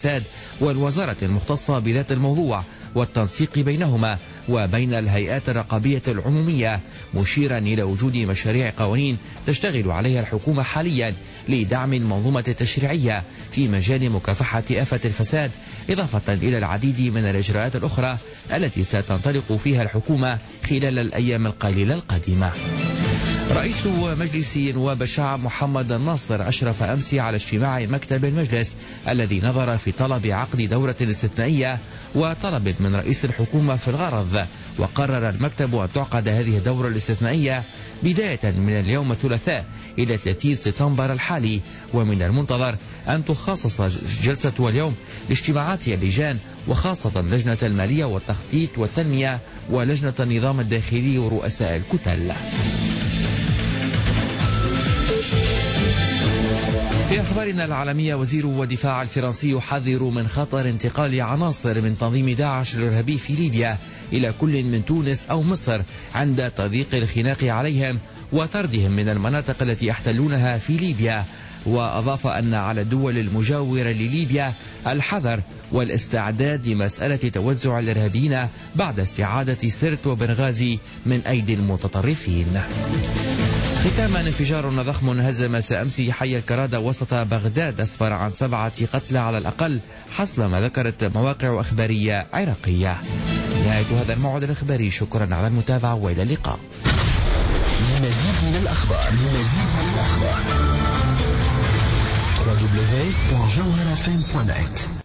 الفساد والوزارة المختصة بذات الموضوع والتنسيق بينهما وبين الهيئات الرقابية العمومية، مشيرا إلى وجود مشاريع قوانين تشتغل عليها الحكومة حاليا لدعم المنظومة التشريعية في مجال مكافحة آفة الفساد، إضافة إلى العديد من الإجراءات الأخرى التي ستنطلق فيها الحكومة خلال الأيام القليلة القادمة. رئيس مجلس نواب الشعب محمد الناصر أشرف أمس على اجتماع مكتب المجلس الذي نظر في طلب عقد دورة استثنائية وطلب من رئيس الحكومة في الغرض، وقرر المكتب أن تعقد هذه الدورة الاستثنائية بداية من اليوم الثلاثاء إلى 30 سبتمبر الحالي، ومن المنتظر أن تخصص جلسة اليوم لاجتماعات اللجان وخاصة لجنة المالية والتخطيط والتنمية ولجنة النظام الداخلي ورؤساء الكتل. في أخبارنا العالمية، وزير الدفاع الفرنسي يحذر من خطر انتقال عناصر من تنظيم داعش الإرهابي في ليبيا إلى كل من تونس أو مصر عند تضييق الخناق عليهم وطردهم من المناطق التي يحتلونها في ليبيا. وأضاف أن على الدول المجاورة لليبيا الحذر والاستعداد لمسألة توزع الإرهابيين بعد استعادة سرت وبنغازي من أيدي المتطرفين. ختاما، انفجار ضخم هزم مساء أمس حي الكرادة وسط بغداد أسفر عن 7 قتلى على الأقل حسب ما ذكرت مواقع أخبارية عراقية. نهاية هذا الموعد الإخباري، شكرا على المتابعة وإلى اللقاء. لمزيد من الأخبار www.jawharafm.net